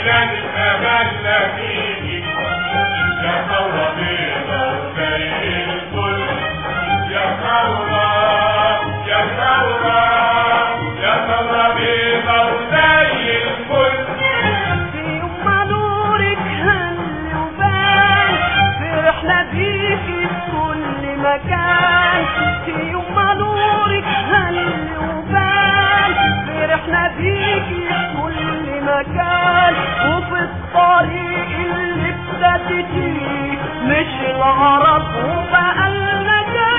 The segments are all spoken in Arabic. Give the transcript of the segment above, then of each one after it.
ميلادك أملنا فيكي يا ثورة بيضا وزي الفل يا ثورة يا ثورة يا ثورة بيضا وزي الفل في يوم ما نورك هل وبان فرحنا بيكي في كل مكان في يوم ما نورك هل وبان فرحنا بيكي في كل مكان وفي الطريق اللي ابتدتي مش الغرض وبقالنا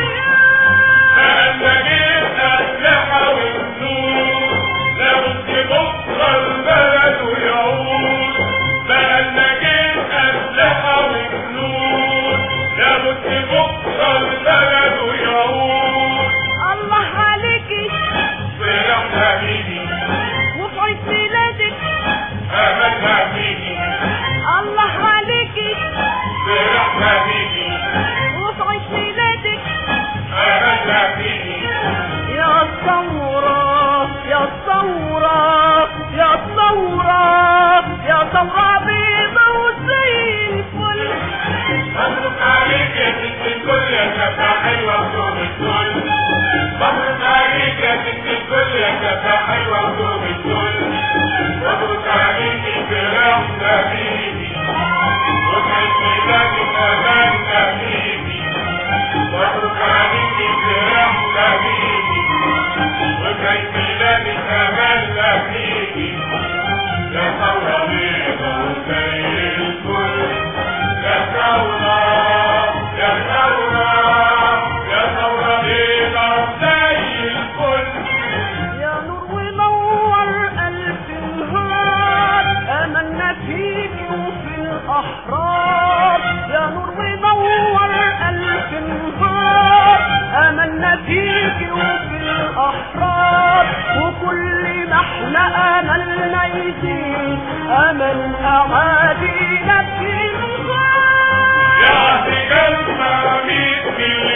بقالنا جيت أسلحة والنور لابد بكرة البلد ويعود بقالنا جيت أسلحة والنور لابد بكرة البلد ويعود الله عليكي فرحنا بيكي وفي عيد ميلادك أملنا فيكي الله عليكي فرحنا بيكي وفي عيد ميلادك أملنا فيكي يا ثورة يا ثورة يا ثورة يا ثورة بيضا وزي الفل مبروك عليك يا ست الكل يا شفا حلوة وصوم الكل مبروك عليك يا ست الكل يا شفا حلوة وصوم الكل مبروك عليك فرحنا بيكي وسعيد ميلادك أملنا فيكي مبروك عليك فرحنا بيكي وسعيد ميلادك أملنا فيكي يا ثورة بيضا وزي الفل يا ثورة يا ثورة يا ثورة بيضا وزي الفل يا نور ونور ألف نهار آمنا فيك وفي الأحرار يا نور ونور ألف نهار آمنا فيك وفي الأحرار وكل ما احنا آملنا يزيد أمل أعادينا في الغار يا عهد جنة 100 مليون